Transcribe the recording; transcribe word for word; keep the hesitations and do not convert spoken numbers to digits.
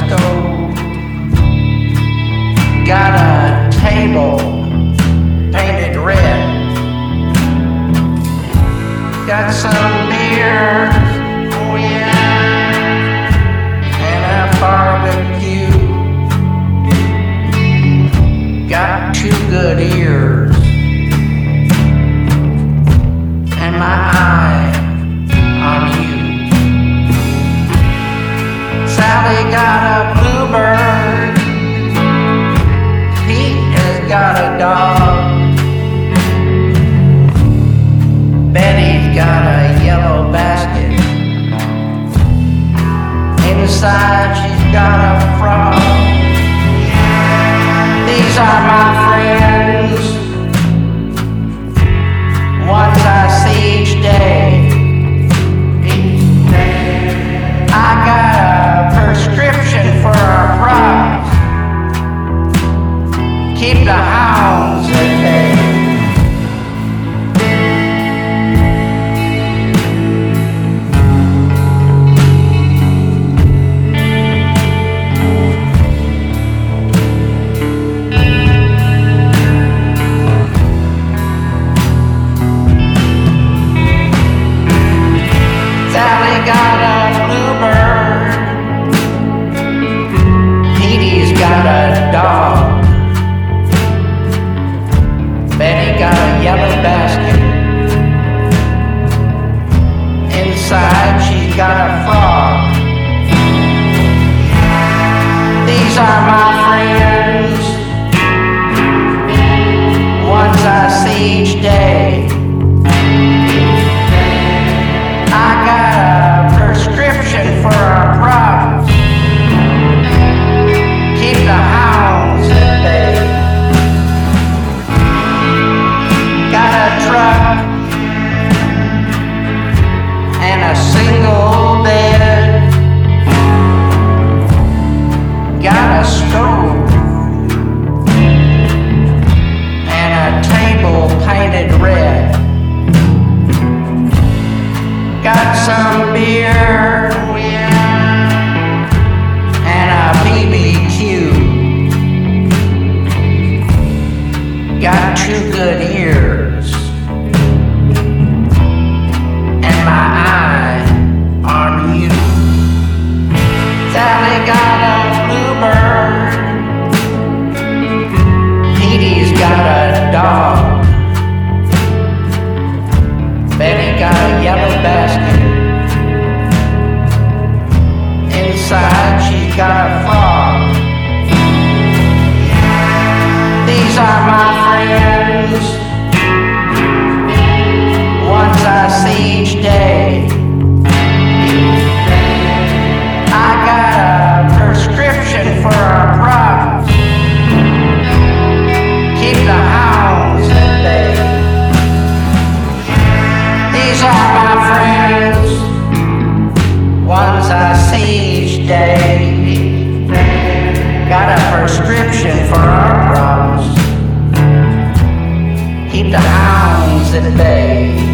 stove. Got a table painted red. Got some beer, oh yeah, and a barbecue. Got two good ears and my eye on you. Sally got a bluebird. Pete has got a dog. Betty's got a yellow basket. Inside she's got a frog. These are my friends, ones I see each day. I got a prescription for our crops. Keep the hounds at bay. Sally got a bluebird. Petey's got a dog. Betty got a yellow basket. Inside she's got a frog. These are my friends, ones I see each day. I got a prescription for our problems. Keep the hounds at bay. Got a truck and a single bed. Got a stove and a table painted red. Got some beer, oh yeah, and a B B Q. Got two good ears and my eye on you. Sally got a bluebird. Petey's got a dog. Betty got a yellow basket. Inside she's got a frog. These are my friends, ones I see each day. I got a prescription for our problems. Keep the hounds at bay. These are my friends, ones I see each day. Got a prescription for our problems. Keep the hounds at bay.